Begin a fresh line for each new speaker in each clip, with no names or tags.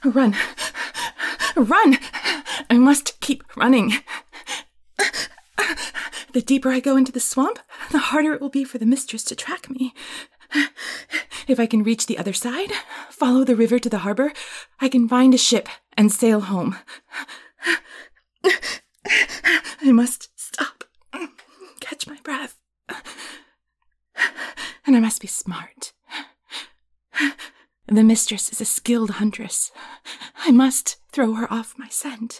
Run! Run! I must keep running. The deeper I go into the swamp, the harder it will be for the mistress to track me. If I can reach the other side, follow the river to the harbor, I can find a ship and sail home. I must stop, catch my breath, and I must be smart. The mistress is a skilled huntress. I must throw her off my scent.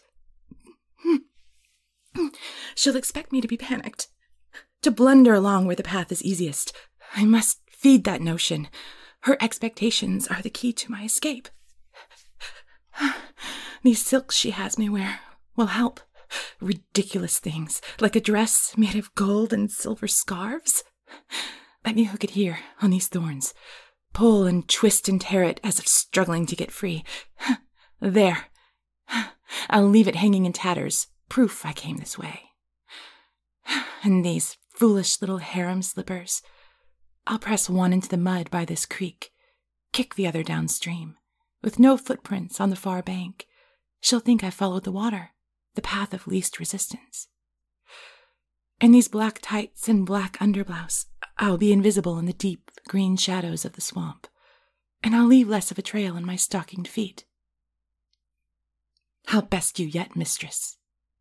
She'll expect me to be panicked, to blunder along where the path is easiest. I must feed that notion. Her expectations are the key to my escape. These silks she has me wear will help. Ridiculous things, like a dress made of gold and silver scarves. Let me hook it here, on these thorns. Pull and twist and tear it as if struggling to get free. There. I'll leave it hanging in tatters, proof I came this way. And these foolish little harem slippers, I'll press one into the mud by this creek, kick the other downstream. With no footprints on the far bank, she'll think I followed the water, the path of least resistance. And these black tights and black underblouse, I'll be invisible in the deep green shadows of the swamp, and I'll leave less of a trail in my stockinged feet. I'll best you yet, mistress.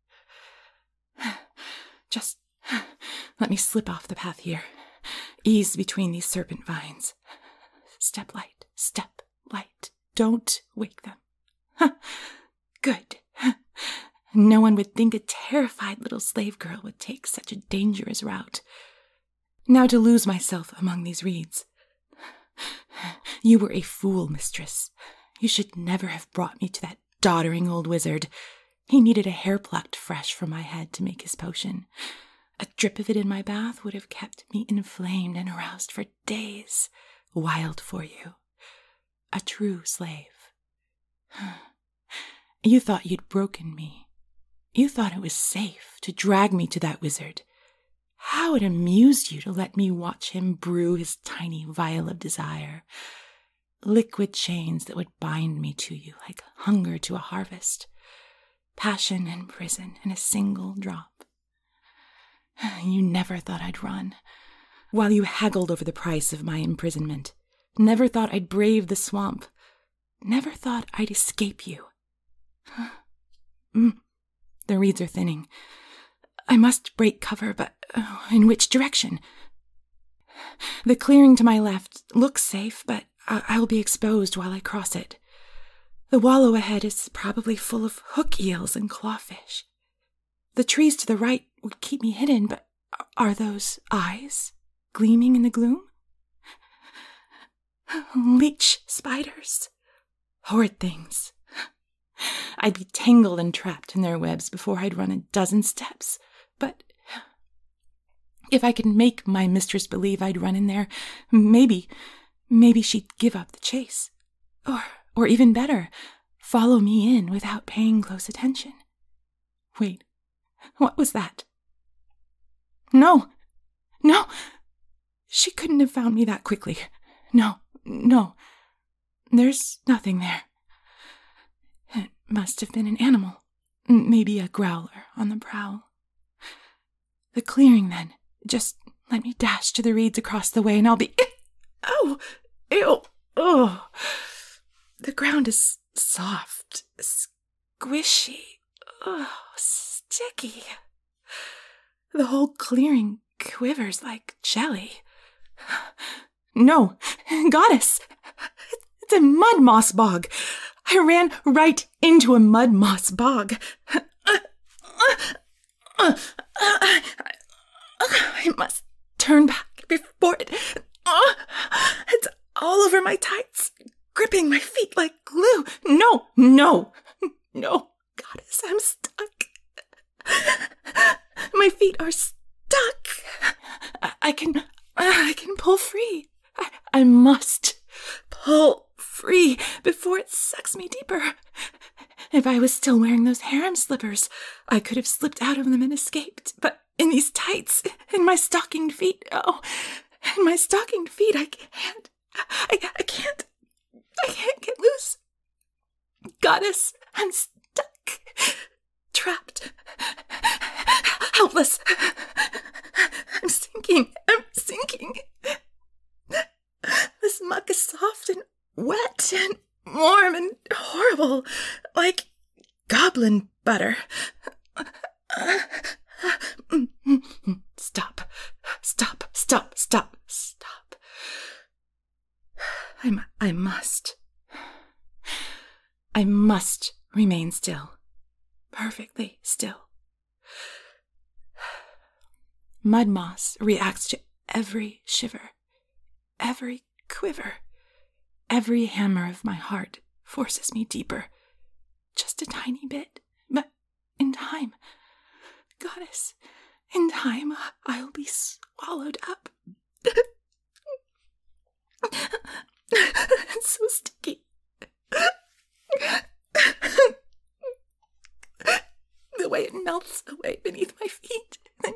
Just let me slip off the path here, ease between these serpent vines. Step light, step light. Don't wake them. Good. No one would think a terrified little slave girl would take such a dangerous route. Now to lose myself among these reeds. You were a fool, mistress. You should never have brought me to that doddering old wizard. He needed a hair plucked fresh from my head to make his potion. A drip of it in my bath would have kept me inflamed and aroused for days. Wild for you. A true slave. You thought you'd broken me. You thought it was safe to drag me to that wizard. How it amused you to let me watch him brew his tiny vial of desire. Liquid chains that would bind me to you like hunger to a harvest. Passion and prison in a single drop. You never thought I'd run, while you haggled over the price of my imprisonment. Never thought I'd brave the swamp. Never thought I'd escape you. The reeds are thinning. I must break cover, but in which direction? The clearing to my left looks safe, but I'll be exposed while I cross it. The wallow ahead is probably full of hook eels and clawfish. The trees to the right would keep me hidden, but are those eyes gleaming in the gloom? Leech spiders. Horrid things. I'd be tangled and trapped in their webs before I'd run a dozen steps. But if I could make my mistress believe I'd run in there, maybe she'd give up the chase. Or even better, follow me in without paying close attention. Wait, what was that? No. She couldn't have found me that quickly. No. There's nothing there. It must have been an animal. Maybe a growler on the prowl. The clearing, then. Just let me dash to the reeds across the way and I'll be... Oh! Ew! Oh! The ground is soft, squishy, sticky. The whole clearing quivers like jelly. No, goddess! It's a mud moss bog. I ran right into a mud moss bog. I must turn back before it... It's all over my tights, gripping my feet like glue. No, goddess, I'm stuck. My feet are stuck. I can pull free. I must pull free before it sucks me deeper. If I was still wearing those harem slippers, I could have slipped out of them and escaped. But in these tights, in my stockinged feet, in my stockinged feet, I can't get loose. Goddess, I'm stuck. Trapped. Helpless. I'm sinking. This muck is soft and wet and warm and horrible, like goblin butter. Stop. I must remain still. Perfectly still. Mud moss reacts to every shiver, every quiver. Every hammer of my heart forces me deeper. Just a tiny bit, but in time, Goddess, in time, I'll be swallowed up. It's so sticky. The way it melts away beneath my feet and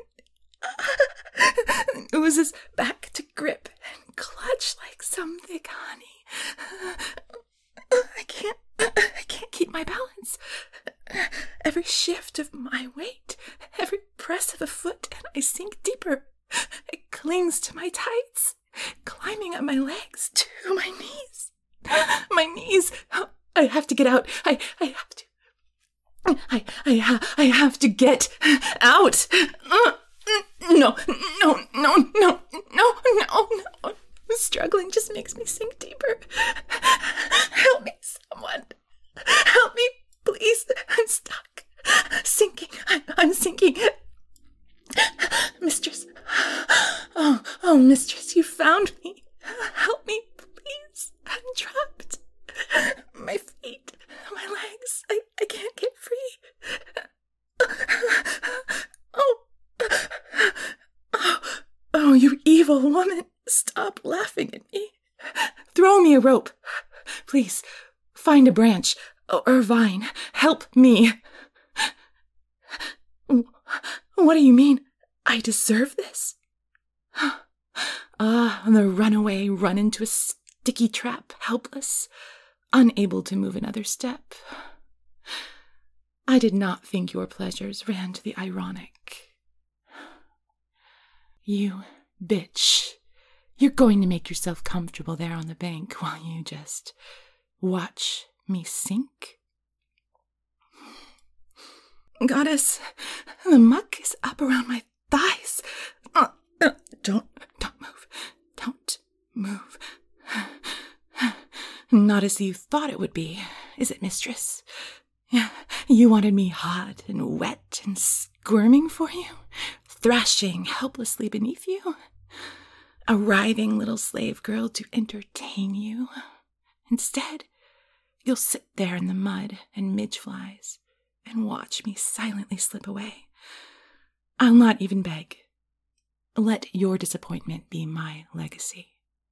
oozes back to grip and clutch like some thick honey. I can't keep my balance. Every shift of my weight, every press of a foot, and I sink deeper. It clings to my tights, climbing up my legs to my knees. My knees. I have to get out. I have to get out. No. Struggling just makes me sink deeper. Help me, someone. Help me, please. I'm stuck. Sinking. I'm sinking. Mistress. Oh, mistress, you found me. Help me, please. I'm trapped. My feet, my legs, I can't get free. Oh, you evil woman. Stop laughing at me. Throw me a rope. Please, find a branch or vine. Help me. What do you mean? I deserve this? The runaway run into a sticky trap, helpless, unable to move another step. I did not think your pleasures ran to the ironic. You bitch. You're going to make yourself comfortable there on the bank while you just watch me sink? Goddess, the muck is up around my thighs. Don't move. Don't move. Not as you thought it would be, is it, mistress? You wanted me hot and wet and squirming for you, thrashing helplessly beneath you? A writhing little slave girl to entertain you. Instead, you'll sit there in the mud and midge flies and watch me silently slip away. I'll not even beg. Let your disappointment be my legacy.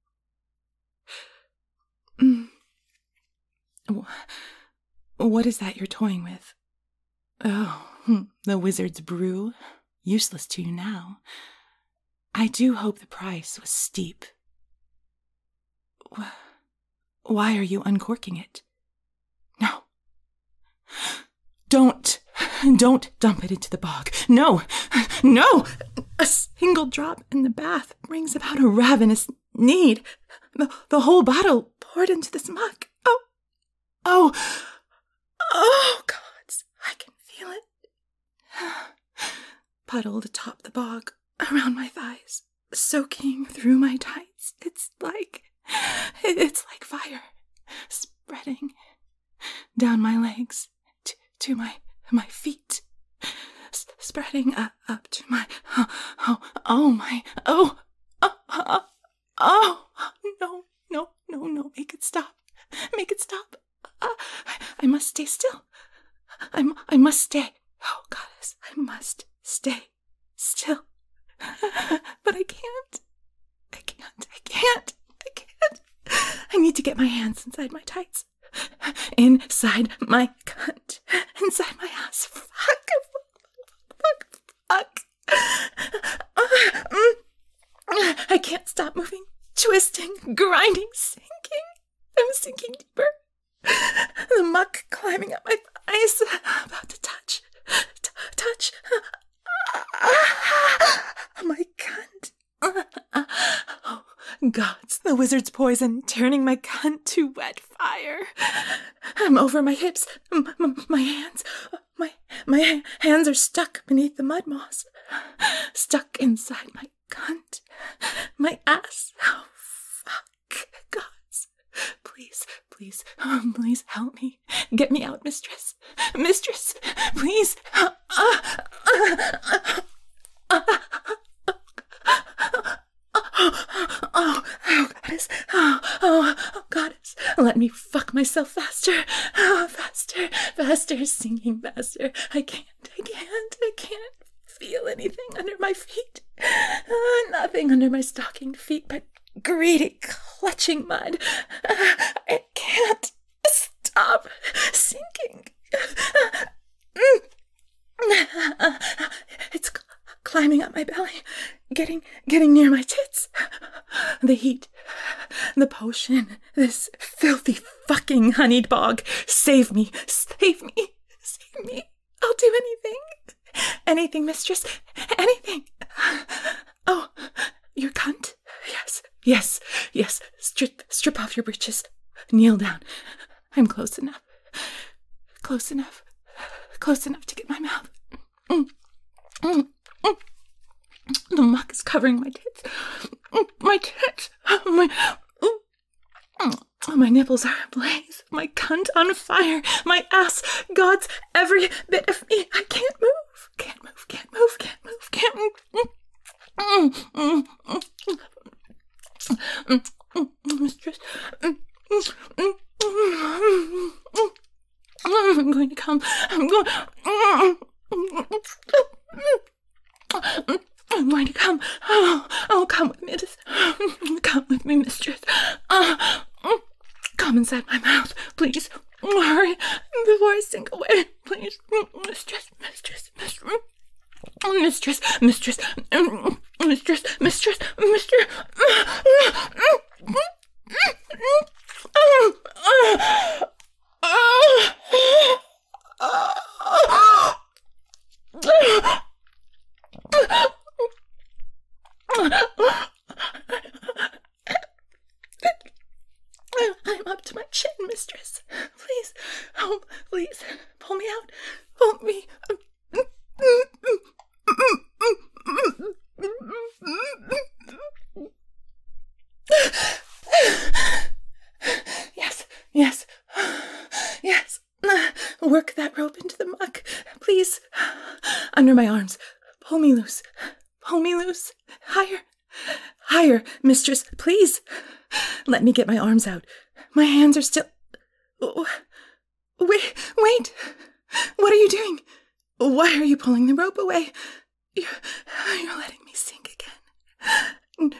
What is that you're toying with? Oh, the wizard's brew. Useless to you now. I do hope the price was steep. Why are you uncorking it? No. Don't dump it into the bog. No! A single drop in the bath brings about a ravenous need. The whole bottle poured into this muck. Oh, gods, I can feel it. Puddled atop the bog, around my thighs, soaking through my tights. It's like fire, spreading down my legs to my feet, spreading up to my no, make it stop. I must stay still. I must stay. Oh, goddess, I must stay still. But I can't. I need to get my hands inside my tights. Inside my cunt. Inside my ass. Fuck. I can't stop moving, twisting, grinding, sinking. I'm sinking deeper. The muck climbing up my thighs. About to touch. Touch. My cunt. Oh, gods, the wizard's poison turning my cunt to wet fire. I'm over my hips. My hands. My hands are stuck beneath the mud moss. Stuck inside my cunt. My ass. Oh, fuck. Gods. Please, please, please help me. Get me out, mistress. Mistress, please. Oh, goddess. Oh, goddess. Let me fuck myself faster. Oh, faster, singing faster. I can't feel anything under my feet. Nothing under my stockinged feet but greedy, clutching mud. I can't stop sinking. It's climbing up my belly, getting near my tits. The heat, the potion, this filthy fucking honeyed bog. Save me. I'll do anything. Anything, mistress. Anything. Oh, your cunt? Yes. Strip off your breeches. Kneel down. I'm close enough. Close enough to get my mouth. The muck is covering my tits. My tits. My nipples are ablaze. My cunt on fire. My ass. God's every bit of me. I can't move. Mistress. I'm going to come. I'm going to come. Oh, come with me. Come with me, mistress. Come inside my mouth, please. Hurry before I sink away, please. Mistress. I'm up to my chin, mistress. Please, oh, please, pull me out. Pull me. Yes. Work that rope into the muck, please. Under my arms. Pull me loose. Higher, mistress, please. Let me get my arms out. My hands are still... Wait. What are you doing? Why are you pulling the rope away? You're letting me sink again.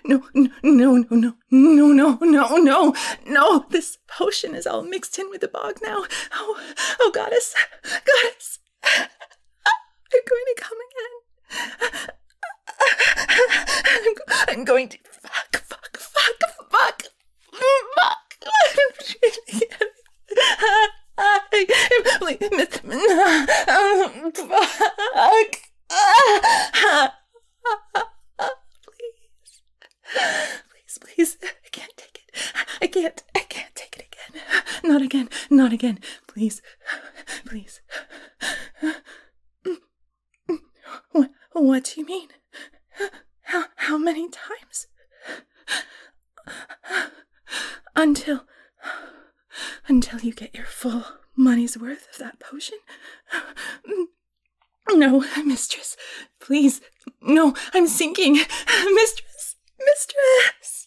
No. This potion is all mixed in with the bog now. Oh, goddess. I'm going to come again. I'm going to fuck. Please, I can't take it. I can't take it again. Not again. Please. What do you mean? How many times? Until you get your full money's worth of that potion? No, mistress, please. No, I'm sinking. Mistress.